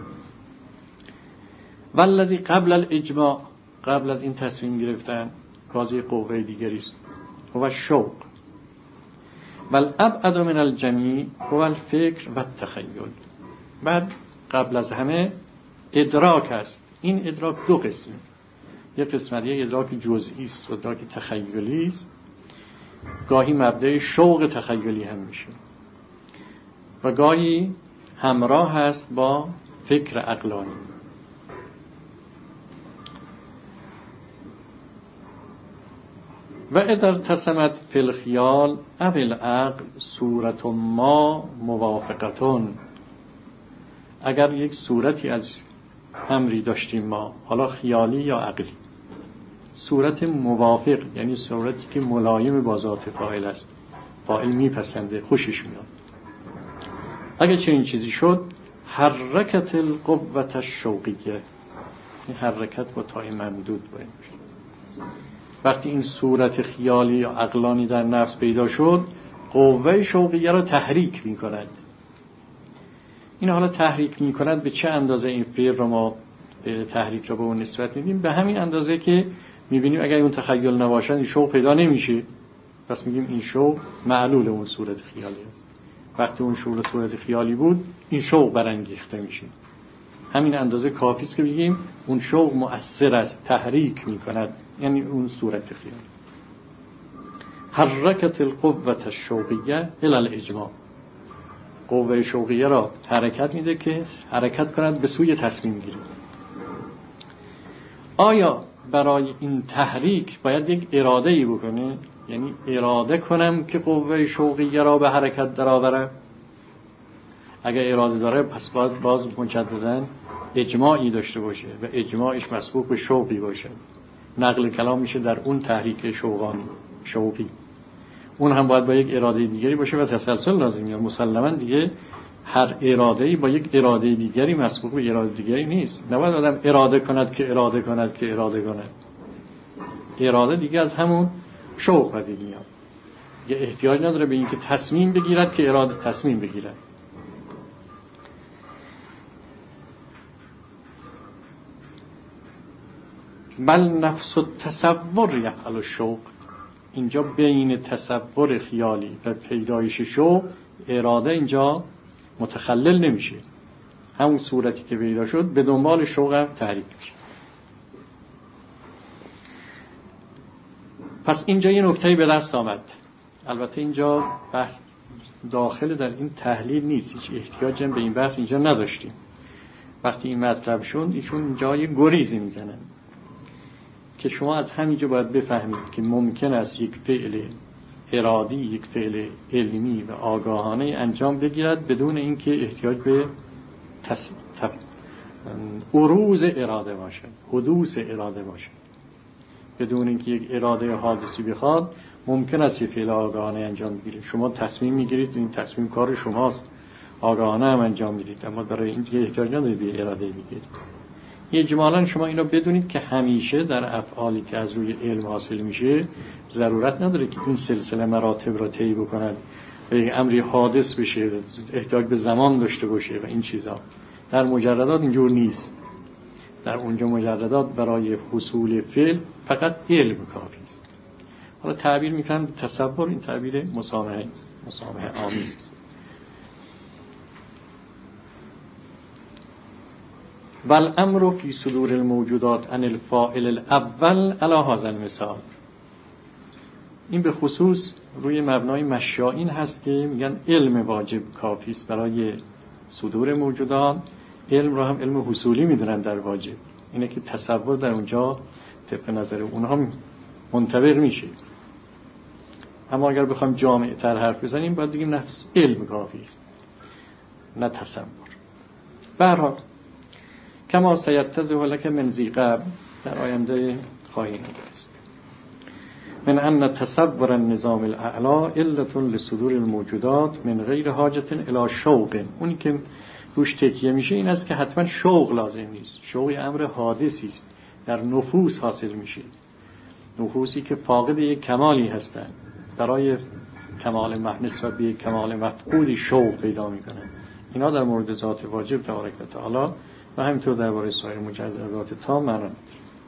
والذی قبل الاجماع، قبل از این تصمیم گرفتن بازی قوه دیگری است، هو شوق. والابعد من الجمیع هو الفکر و التخیل. بعد قبل از همه ادراک است. این ادراک دو قسمه، یک قسمت یک ادراک جزئی است و ادراک تخیلی است، گاهی مبدأ شوق تخیلی هم میشه و گاهی همراه هست با فکر عقلانی. و اذا تسمت فی الخیال او العقل صورت ما موافقتون، اگر یک صورتی از امری داشتیم ما، حالا خیالی یا عقلی، صورت موافق یعنی صورتی که ملایم با ذات فاعل است، فاعل میپسنده، خوشش میاد، اگر چنین چیزی شد حرکت القوة الشوقیه، این حرکت با تای ممدود باید میشه. وقتی این صورت خیالی یا عقلانی در نفس پیدا شد، قوه شوقیه را تحریک می کند. این حالا تحریک می کند به چه اندازه؟ این فعل را ما به تحریک را به اون نسبت میدیم به همین اندازه که میبینیم اگر اون تخیل نباشد این شوق پیدا نمیشه، پس میگیم این شوق معلول اون صورت خیالی است. وقتی اون شوق صورت خیالی بود این شوق برانگیخته میشه. همین اندازه کافی است که بگیم اون شوق مؤثر است، تحریک میکند، یعنی اون صورت خیالی. حرکت القوة الشوقیه الی الاجماع، قوه شوقیه را حرکت میده که حرکت کند به سوی تصمیم گیری. آیا برای این تحریک باید یک اراده ای بکنه؟ یعنی اراده کنم که قوه شوقیه را به حرکت درآورم؟ اگر اراده داره پس باید باز مجدداً اجماعی داشته باشه و اجماعش مسبوق به شوقی باشه. نقل کلام میشه در اون تحریک شوقانی شوقی، اون هم باید با یک اراده دیگری باشه و تسلسل لازم میاد. مسلماً دیگه هر اراده‌ای با یک اراده دیگری مسبوق به اراده دیگری نیست. نباید آدم اراده کند که اراده کند که اراده کند. اراده دیگه از همون شوق پدید میاد. یه احتیاج نداره به اینکه تصمیم بگیرد که اراده تصمیم بگیرد. بل نفس التصور یفعل الشوق، اینجا بین تصور خیالی و پیدایش شوق اراده اینجا متخلل نمیشه، همون صورتی که پیدا شد به دنبال شوق هم تحریک میشه. پس اینجا یه نکته‌ای به دست آمد. البته اینجا بحث داخل در این تحلیل نیست، هیچ احتیاجی به این بحث اینجا نداشتیم. وقتی این مطلب شد ایشون اینجا یه گریزی میزنن که شما از همینجا باید بفهمید که ممکن است یک فعل ارادی، یک فعل علمی و آگاهانه انجام بگیرد بدون اینکه احتیاج به تس... تف... اروز اراده باشد، حدوث اراده باشد. بدون اینکه یک اراده حادثی بخواد ممکن است یک فعل آگاهانه انجام بگیرید. شما تصمیم میگیرید، این تصمیم کار شماست، آگاهانه هم انجام میدید، اما برای این دیگه احتیاج ندارید به اراده بگیرید. اجمالاً شما اینو بدونید که همیشه در افعالی که از روی علم حاصل میشه ضرورت نداره که این سلسله مراتب را طی بکند و یک امری حادث بشه، احتیاج به زمان داشته باشه و این چیزا. در مجردات اینجور نیست. در اونجا مجردات برای حصول فعل فقط علم کافی است. حالا تعبیر میکنن تصور، این تعبیر مسامحه است، مسامحه آمیز است. والامر فی صدور الموجودات عن الفاعل الاول علی هذا المثال. این به خصوص روی مبنای مشایین هست که میگن علم واجب کافی است برای صدور موجودات. علم را هم علم حصولی میدونن در واجب، اینه که تصور در اونجا طبق نظر اونها منطبق میشه. اما اگر بخوام جامع تر حرف بزنیم باید بگیم نفس علم کافی است نه تصور. به هر حال کما سیتضح لک من ذی قبل، در آینده خواهیم داشت، من ان تصور النظام الاعلی علة لصدور الموجودات من غیر حاجة الی شوق. اونی که روش تکیه میشه این است که حتما شوق لازم نیست. شوق امر حادثی است، در نفوس حاصل میشه، نفوسی که فاقد یک کمالی هستند، برای کمال محنس و به کمال مفقودی شوق پیدا میکنند. اینا در مورد ذات واجب تبارک و تعالی و همینطور درباره سایر مجردات تام معنا نداره.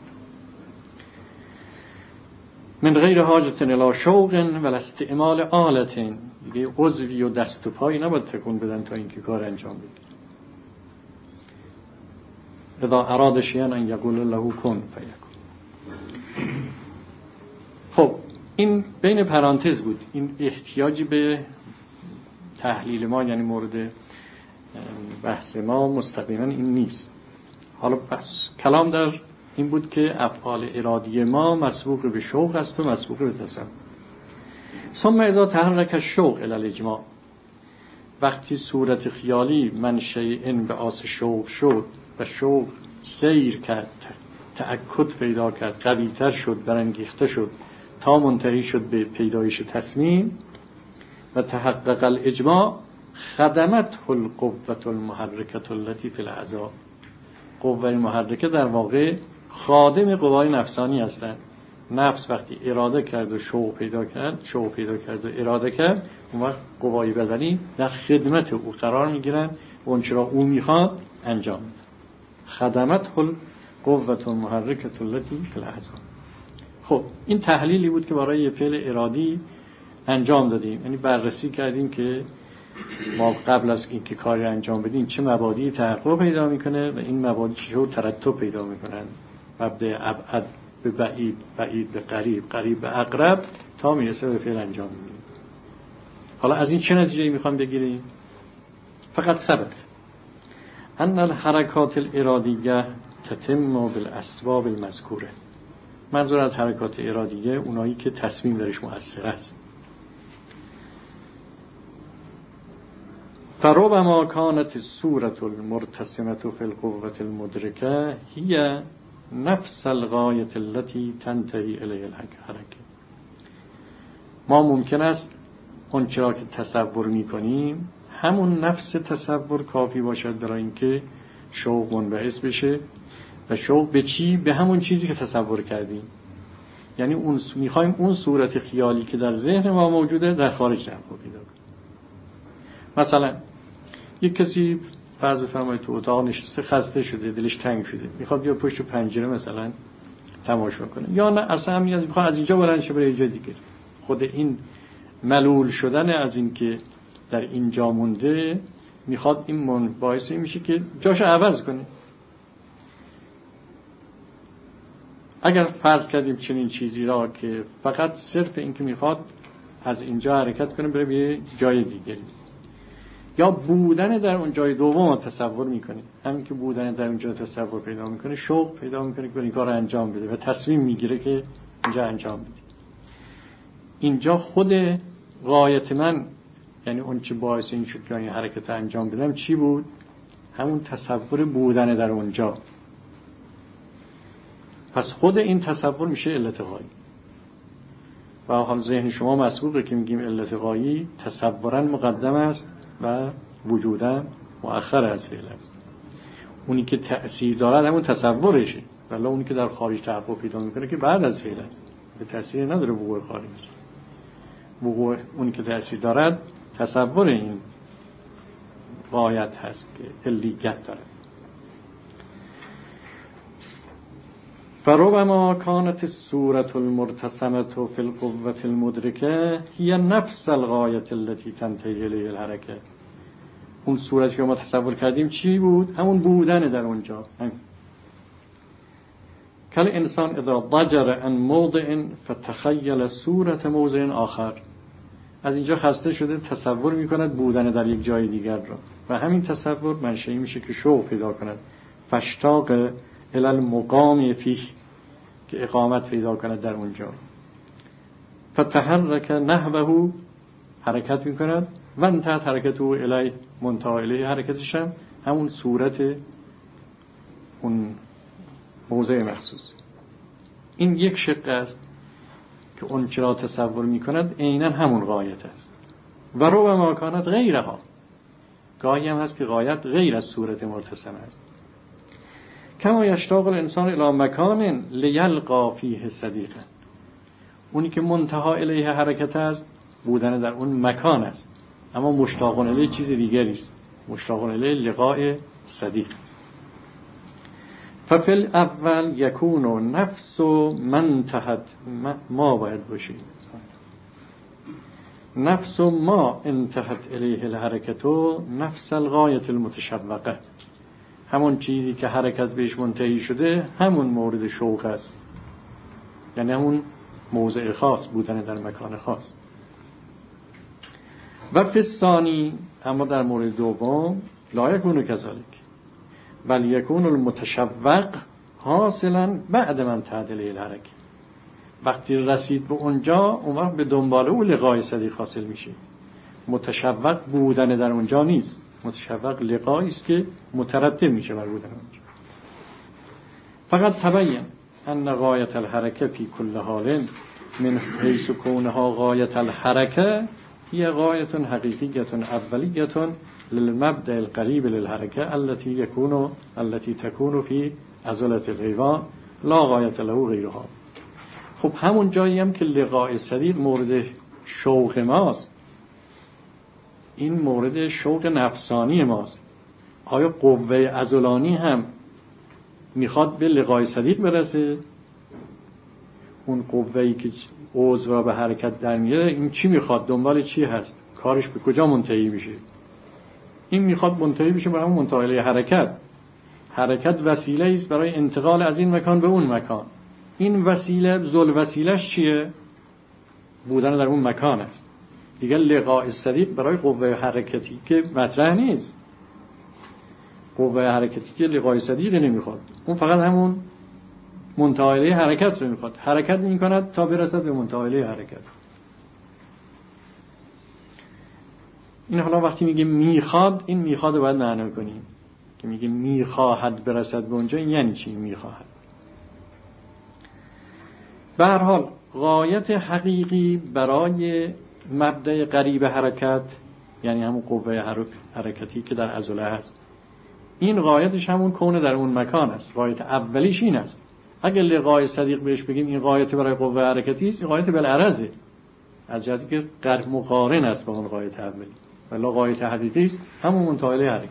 من غیر حاجت الی شوق و استعمال آلت، دیگه عضوی و دست و پایی نباید تکون بدن تا اینکه کار انجام بده. اذا اراد شیئا ان یقول له کن فیکون. خب این بین پرانتز بود، این احتیاجی به تحلیل ما یعنی مورد بحث ما مستقیما این نیست. حالا بس کلام در این بود که افعال ارادی ما مسبوق به شوق است و مسبوق به تصور. ثم اذا تحرک الشوق الی الاجماع، وقتی صورت خیالی منشأ انبعاث شوق شد و شوق سیر کرد، تأکد پیدا کرد، قوی‌تر شد، برانگیخته شد تا منتهی شد به پیدایش تصمیم و تحقق الاجماع، خدمت القوة المحرکة التي فی الاعضاء. قوه محرکه در واقع خادم قوای نفسانی هستند. نفس وقتی اراده کرد و شوق پیدا کرد، شوق پیدا کرد و اراده کرد، اون وقت قوای بدنی در خدمت او قرار میگیرن و اون چرا او میخواد انجام میده. خدمت القوة المحرکة التي فی الاعضاء. خب این تحلیلی بود که برای فعل ارادی انجام دادیم، یعنی بررسی کردیم که ما قبل از اینکه کاری انجام بدیم چه مبادی تحقق پیدا میکنه و این مبادی چطور ترتب پیدا میکنن، مبدا ابعد به بعید، بعید به قریب، قریب به اقرب تا میرسه به فعل انجام میدیم. حالا از این چه نتیجه‌ای میخوام بگیریم؟ فقط ثبت ان الحرکات الارادیه تتم بالاسباب المذکوره. منظور از حرکات ارادیه اونایی که تصمیم درش مؤثر است. فربما كانت الصورة المرتسمة في القوة المدركة هي نفس الغاية التي تنتهي إليها الحركة. ما ممکن است اون چرا که تصور میکنیم همون نفس تصور کافی باشد برای اینکه شوق منبعث بشه. و شوق به چی؟ به همون چیزی که تصور کردیم. یعنی اون میخوایم اون صورت خیالی که در ذهن ما موجوده در خارج تحقق پیدا کنه. مثلا یک کسی فرض بفرمایید تو اتاق نشسته، خسته شده، دلش تنگ شده، میخواد بیا پشت پنجره مثلا تماشا کنه، یا نه اصلا میخواد از اینجا بلند شه بره یه جای دیگه. خود این ملول شدن از این که در اینجا مونده میخواد این باعث میشه که جاشو عوض کنه. اگر فرض کردیم چنین چیزی را که فقط صرف این که میخواد از اینجا حرکت کنه بره به جای دیگری، یا بودن در اون جای دوم تصور میکنه. همین که بودن در اونجا تصور پیدا میکنه، شوق پیدا میکنه که این کار انجام بده و تصمیم میگیره که اینجا انجام بده. اینجا خود غایت من، یعنی اون چه باعث این شد که این حرکت انجام بدم چی بود؟ همون تصور بودن در اونجا. پس خود این تصور میشه علت غایی. و هم ذهن شما مسبوقه که میگیم علت غایی تصورا مقدم است و وجودا مؤخر از فعل است. اونی که تأثیر دارد همون تصورشه، ولی اونی که در خارج تحقق پیدا میکنه که بعد از فعل است، به تأثیر نداره وقوع خارج است. وقوع اونی که تأثیر دارد تصور این غایت هست که علیت دارد. فربما كانت الصورة المرتسمة في القوة المدركة هي نفس الغاية التي تنتهي إليه الحركة. اون صورتی که ما تصور کردیم چی بود؟ همون بودن در اونجا. کل انسان اذا ضجر عن موضع فتخيل صورة موضع آخر. از اینجا خسته شده تصور میکند بودن در یک جای دیگر را و همین تصور منشأ میشه که شوق پیدا کند. فاشتاق الی المقام فیه، که اقامت پیدا کند در اونجا. فتحرک نحوه، حرکت میکند. و انتهت حرکته الی منتهی الیه، حرکتش هم همون صورت اون موضع مخصوص. این یک شق است که اون چرا تصور میکند عیناً همون غایت است. و ربما کانت غیرها، گاهی هم هست که غایت غیر از صورت مرتسمه است. کما یشتاق الانسان الی مکان لیلقا فیه صدیقا، اونی که منتهی الیه حرکت است بودن در اون مکان است، اما مشتاق الیه چیز دیگری است. مشتاق الیه لقاء صدیق است. ففی الاول یکون نفس منتهت ما باید باشید نفس ما انتهت الیه الحرکت نفس الغایت المتشوقه، همون چیزی که حرکت بهش منتهی شده همون مورد شوق است، یعنی همون موضع خاص، بودن در مکان خاص. و فی الثانی، اما در مورد دوم لا یکون کذالک، بل یکون المتشوق حاصلا بعد من تعدیل الحرکت. وقتی رسید به اونجا، اون وقت به دنبال او لقای صدیق حاصل میشه. متشوق بودن در اونجا نیست، متشوق لقایی است که مترتب میشه بر بودن اونجا. فقط تبین ان غایت الحرکه فی کل حال من حیث کونها غایت الحرکه هي غایت حقیقیت اولیت للمبدأ القریب للحرکه التي یکون التي تكون فی عضلة الحیوان لا غایت له غیرها. خب همون جایی هم که لقاء صدیق مورد شوق ماست، این مورد شوق نفسانی ماست. آیا قوه عضلانی هم میخواد به لقاء صدیق برسه؟ اون قوه‌ای که عضو را به حرکت در میاره، این چی میخواد؟ دنبال چی هست؟ کارش به کجا منتهی میشه؟ این میخواد منتهی بشه به همون منتهی حرکت. حرکت وسیله است برای انتقال از این مکان به اون مکان. این وسیله، ذل وسیلهش چیه؟ بودن در اون مکان است. دیگه لقاء صدیق برای قوه حرکتی که مطرح نیست. قوه حرکتی که لقاء صدیق نمیخواد، اون فقط همون منتهی حرکت رو میخواد. حرکت میکند تا برسد به منتهی حرکت. این حالا وقتی میگه میخواد، این میخواد رو باید معنا کنیم که میگه میخواهد برسد به اونجا، یعنی چی میخواهد؟ به هر حال غایت حقیقی برای مبدأ قریب حرکت، یعنی همون قوه حرکتی که در عضله هست، این غایتش همون کونه در اون مکان است. غایت اولیش این است. اگر لقاء صدیق بهش بگیم این غایت برای قوه حرکتی است، این غایت بالعرضه، از جهتی که قرب مقارن است با اون غایت اولی. ولی غایت حقیقی است همون منتهی حرکت،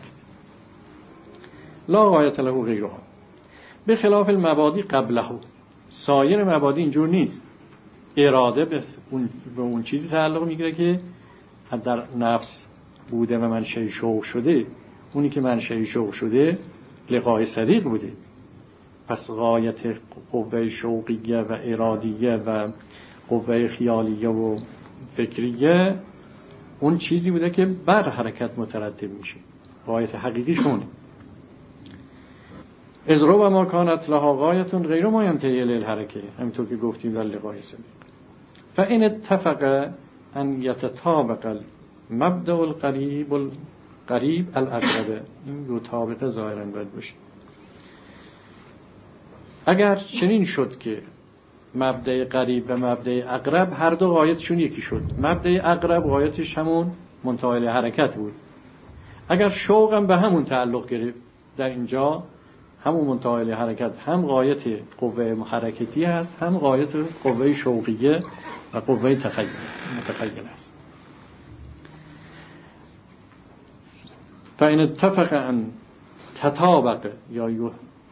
لا غایت له غیرها. به خلاف المبادی قبله، سایر مبادی اینجور نیست. اراده به اون, به اون چیزی تعلق میگیره که در نفس بوده و منشأ شوق شده. اونی که منشأ شوق شده لقاء صدیق بوده. پس غایت قوه شوقیه و ارادیه و قوه خیالیه و فکریه اون چیزی بوده که بر حرکت مترتب میشه. غایت حقیقی شونه. از رو ما کانت لها غایتون غیر ما ینتهی الی الحرکه، همینطور که گفتیم در لقای صدیق. فإن اتفق ان یتطابق المبدأ القریب القریب الاقرب، این یطابق ظاهرا باید باشه. اگر چنین شد که مبدأ قریب و مبدأ اقرب هر دو غایتشون یکی شد، مبدأ اقرب غایتش همون منتهی حرکت بود، اگر شوق هم به همون تعلق گرفت، در اینجا همون منتهی حرکت هم غایت قوه حرکتی هست، هم غایت قوه شوقیه و قوه تخیل متخیل است. فإن اتفق ان تطابق یا یو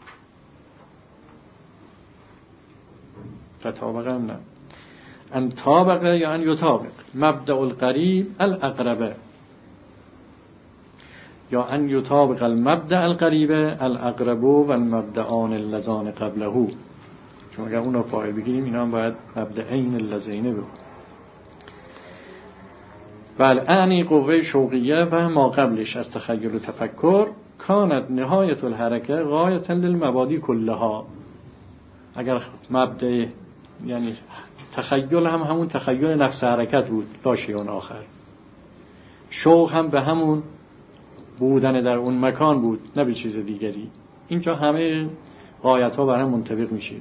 تطابق هم نه ان طابق یا ان یطابق مبدأ القریب الاقرب یا ان یطابق المبدأ القریب الاقرب و المبدعان اللذان قبله، چون اگر اون رو فاعل بگیریم اینا هم باید مبدعین اللذین بگو. بل اعنی قوه شوقیه و ما قبلش از تخیل و تفکر کانت نهایت الحرکه غایت للمبادی کلها. اگر مبدأ یعنی تخیل هم همون تخیل نفس حرکت بود، لا شیء آخر، شوق هم به همون بودن در اون مکان بود، نه به چیز دیگری. اینجا همه غایت ها بر هم منطبق میشه.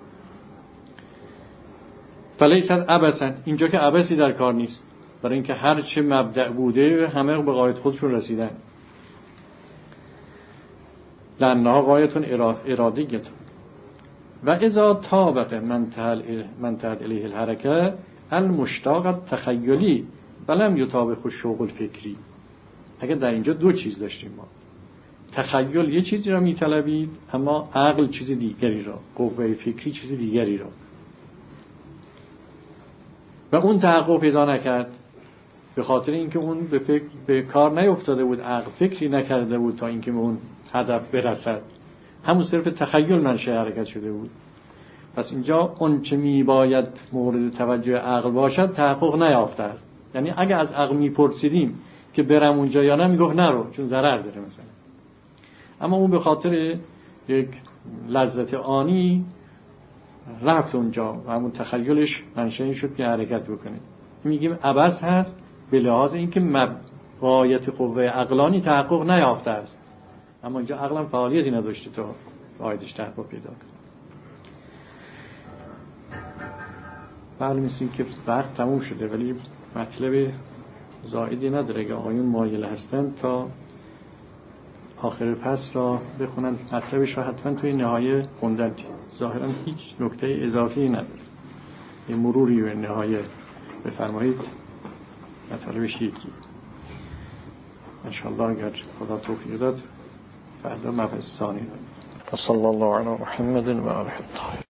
فلیست عبثا، اینجا که عبثی در کار نیست، برای اینکه هر چه مبدأ بوده همه به غایت خودشون رسیدن. لانها غایتون ارادیتون و اذا طابق منتهت الیه الحرکه المشتاق تخیلی ولم یطابق الشوق الفکری. اگر در اینجا دو چیز داشتیم ما، تخیل یه چیزی را میطلبید اما عقل چیز دیگری را، قوه فکری چیز دیگری را، و اون تحقق پیدا نکرد به خاطر اینکه اون به فکر به کار نیفتاده بود، عقل فکری نکرده بود تا اینکه به اون هدف برسد، همون صرف تخیل منشأ حرکت شده بود. پس اینجا اون چه میباید مورد توجه عقل باشد تحقق نیافته است. یعنی اگه از عقل میپرسیدیم که برم اونجا یا نه، میگفت نرو چون ضرر داره مثلا، اما اون به خاطر یک لذت آنی رفت اونجا و همون تخیلش منشأ شد که حرکت بکنه. میگیم عبث هست به لحاظ اینکه غایت قوه عقلانی تحقق نیافته است، اما اینجا عقلم فعالیتی نداشته تا غایتش تحقق پیدا کنه. بله، مثل که وقت تموم شده ولی مطلب زائدی نداره. اگه آقایون مایل هستن تا آخر فصل را بخونن، مطلبش را حتما توی نهایه خوندن، ظاهرا هیچ نکته اضافی نداره. یه مروری به نهایه بفرمایید، مطلبش یکی. انشاءالله اگر خدا توفیق داد فردا مبحث ثانی. صلی الله علی محمد و آله الطاهرین.